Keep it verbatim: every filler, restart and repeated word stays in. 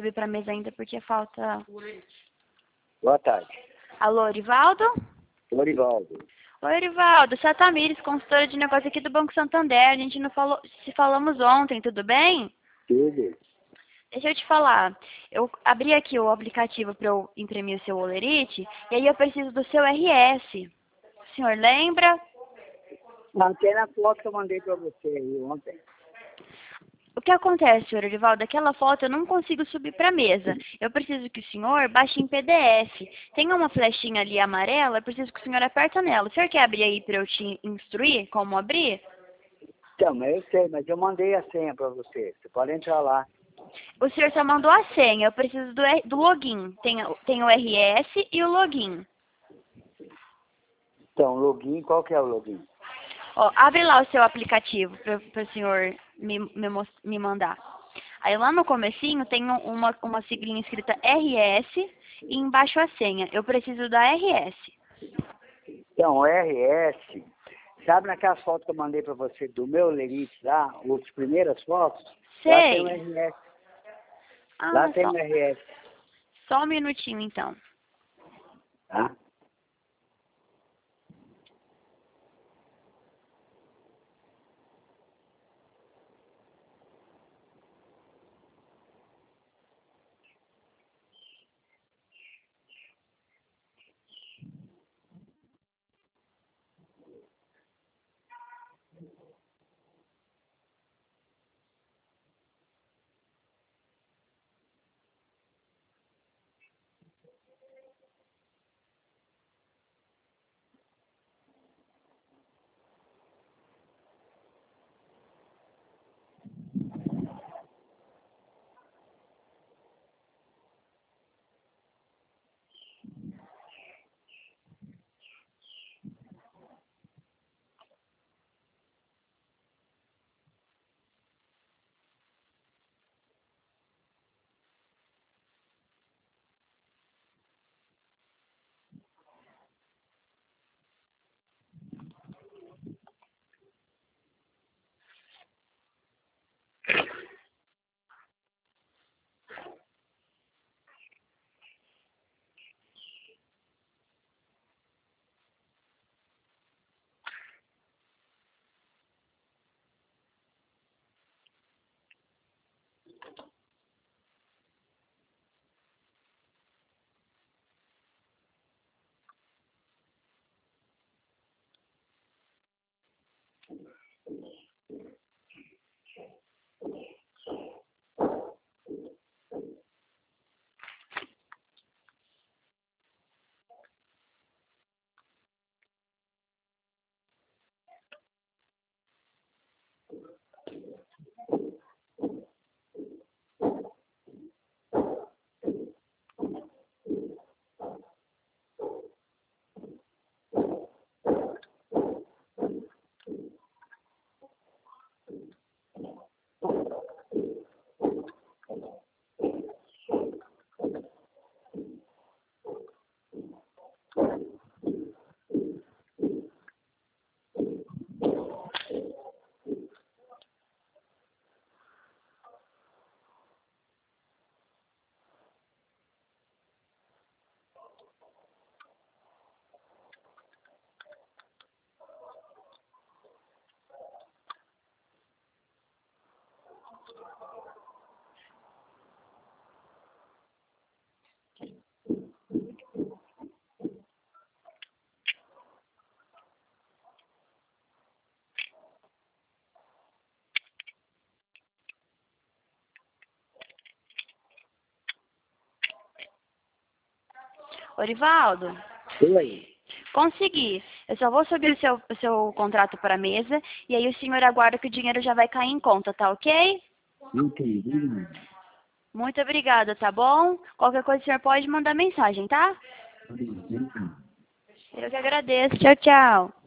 subir para a mesa ainda porque falta... Boa tarde. Alô, Orivaldo? Orivaldo. Oi, Orivaldo. Você é a Tamires, consultora de negócio aqui do Banco Santander. A gente não falou... Se falamos ontem, tudo bem? Tudo. Deixa eu te falar. Eu abri aqui o aplicativo para eu imprimir o seu Olerite e aí eu preciso do seu R S. O senhor lembra? Não, tem na foto que eu mandei para você aí ontem. O que acontece, senhor Orivaldo? Aquela foto eu não consigo subir para a mesa. Eu preciso que o senhor baixe em P D F. Tem uma flechinha ali amarela, eu preciso que o senhor aperte nela. O senhor quer abrir aí para eu te instruir como abrir? Então, mas eu sei, mas eu mandei a senha para você. Você pode entrar lá. O senhor só mandou a senha, eu preciso do, R- do login. Tem, tem o R S e o login. Então, login, qual que é o login? Ó, abre lá o seu aplicativo para o senhor me, me, mos- me mandar. Aí lá no comecinho tem um- uma, uma siglinha escrita R S e embaixo a senha. Eu preciso da R S. Então, o R S, sabe naquelas fotos que eu mandei para você do meu Lerite lá, as primeiras fotos? Lá tem o Sei. R S. Ah, Lá tem só, o R S. só um minutinho então. Tá? Orivaldo, Oi. consegui. Eu só vou subir o seu, o seu contrato para a mesa e aí o senhor aguarda que o dinheiro já vai cair em conta, tá ok? Entendi. Muito obrigada, tá bom? Qualquer coisa o senhor pode mandar mensagem, tá? Eu que agradeço. Tchau, tchau.